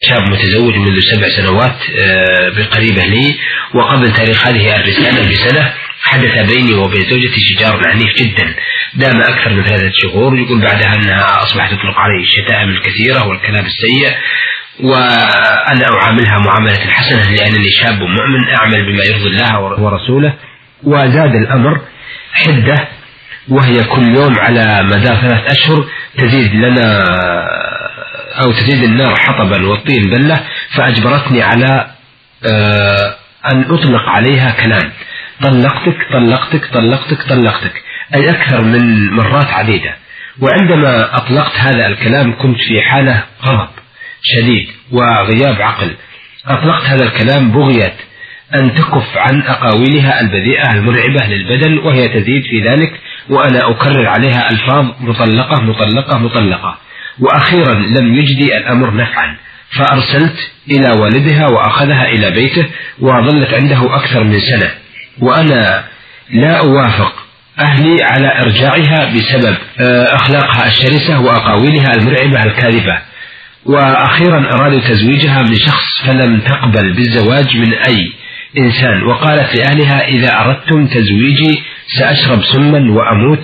شاب متزوج منذ 7 سنوات بقريبة لي، وقبل تاريخ هذه الرسالة بسنة حدث بيني وبين زوجتي شجار عنيف جدا دام أكثر من 3 شهور. يقول بعدها أنها أصبحت تطلق علي الشتائم الكثيرة والكلام السيء، وأنا أعاملها معاملة حسنة لأنني شاب مؤمن أعمل بما يرضي الله ورسوله. وزاد الأمر حدة، وهي كل يوم على مدى 3 أشهر تزيد لنا أو تزيد النار حطبا والطين بلة، فأجبرتني على أن أطلق عليها كلام: طلقتك طلقتك طلقتك طلقتك، أي أكثر من مرات عديدة. وعندما أطلقت هذا الكلام كنت في حالة غضب شديد وغياب عقل. أطلقت هذا الكلام بغية أن تكف عن أقاويلها البذيئة المرعبة للبدن، وهي تزيد في ذلك وأنا أكرر عليها ألفاظ مطلقة مطلقة مطلقة. وأخيرا لم يجدي الأمر نفعا، فأرسلت إلى والدها وأخذها إلى بيته وظلت عنده أكثر من سنة، وأنا لا أوافق أهلي على إرجاعها بسبب أخلاقها الشرسة وأقاويلها المرعبة الكاذبة. وأخيرا أرادوا تزويجها من شخص فلم تقبل بالزواج من أي إنسان، وقالت لأهلها: إذا أردتم تزويجي سأشرب سما وأموت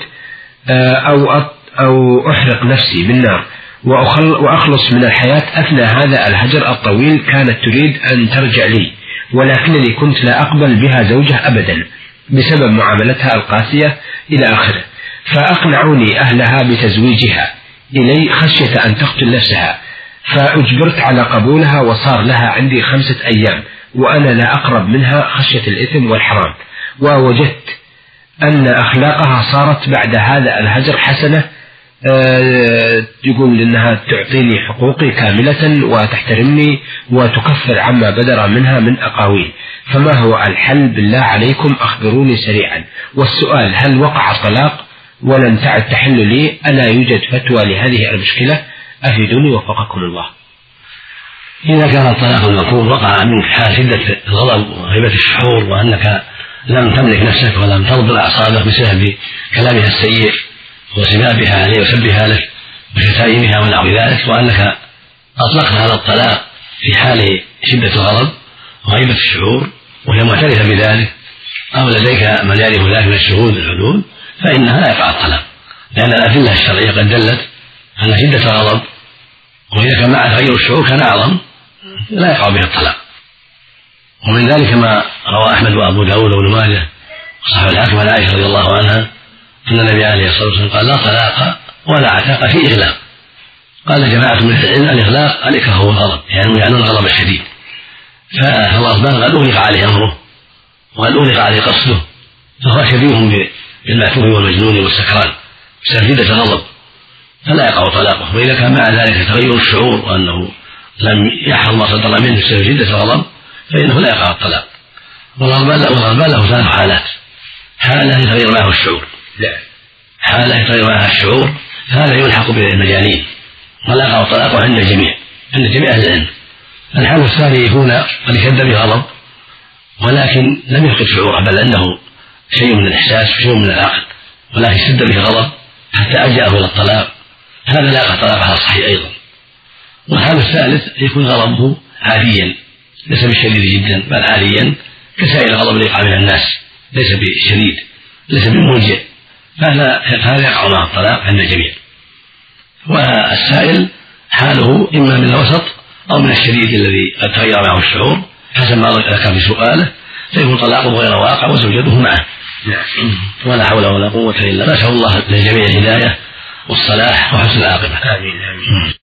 أو أحرق نفسي بالنار وأخلص من الحياة. أثناء هذا الهجر الطويل كانت تريد أن ترجع لي، ولكنني كنت لا أقبل بها زوجة أبدا بسبب معاملتها القاسية إلى آخره. فأقنعوني أهلها بتزويجها إلي خشية أن تقتل نفسها، فأجبرت على قبولها، وصار لها عندي 5 أيام وأنا لا أقرب منها خشية الإثم والحرام. ووجدت أن أخلاقها صارت بعد هذا الهجر حسنة، يقول إنها تعطيني حقوقي كاملة وتحترمني وتكفر عما بدر منها من أقاويل. فما هو الحل بالله عليكم؟ أخبروني سريعا. والسؤال: هل وقع الطلاق ولم تعد تحل لي؟ ألا يوجد فتوى لهذه المشكلة؟ أفيدوني وفقكم الله. إذا كان الطلاق المذكور وقع منك حال شدة الغضب وغيبة الشعور، وأنك لم تملك نفسك ولم تضبط أعصابك بسبب كلامها السيء وسبابها عليه وسبها لك وشتائمها ونحو ذلك، وأنك أطلقت هذا الطلاق في حال شدة الغضب وغيبة الشعور وهي معترفة بذلك، أو لديك من يعرف ذلك من الشهود الحدود، فإنها لا يقع الطلاق، لأن الأدلة الشرعية قد دلت أن شدة الغضب وإذا كان معه تغير الشعور كان أعظم لا يقع به الطلاق. ومن ذلك ما روى أحمد وأبو داود وابن ماجه وصححه الحاكم عن عائشة رضي الله عنها أن النبي عليه الصلاة والسلام قال: لا طلاق ولا عتاق في إغلاق. قال جماعة من العلم: الإغلاق الإكراه هو الغضب، يعني الغضب الشديد، فالغضبان قد أغلق عليه أمره وقد أغلق عليه قصده، فهو شبيه بالمعتوه والمجنون والسكران بسبب شدة الغضب، فلا يقع طلاقه. وإذا كان مع ذلك تغير الشعور وأنه لم يحفظ ما صدر منه بسبب شدة الغضب فإنه لا يقع الطلاق. والغضبان له 3 حالات: حالة يتغير معه الشعور، حالة يتغير معها الشعور، هذا يلحق بالمجانين ولا يقع الطلاق عند الجميع، عند جميع أهل العلم. الحالة الثانية يكون قد اشتد به غضب ولكن لم يفقد شعوره، بل عنده شيء من الإحساس وشيء من العقل، ولكن اشتد به غضب حتى ألجأه إلى الطلاق، هذا لا يقع الطلاق على الصحيح أيضا. والحال الثالث يكون غضبه عاديا ليس بالشديد جدا بل عاديا كسائر الغضب الذي يقع من الناس، ليس بالشديد ليس بالملجئ، فهذا يقع مع الطلاق عند الجميع. والسائل حاله إما من الوسط أو من الشديد الذي قد تغير معه الشعور حسب ما ذكر في سؤاله، فيكون طلاقه غير واقع وزوجته معه. ولا حول ولا قوة إلا بالله. نسأل الله للجميع الهداية والصلاح وحسن العاقبة. آمين.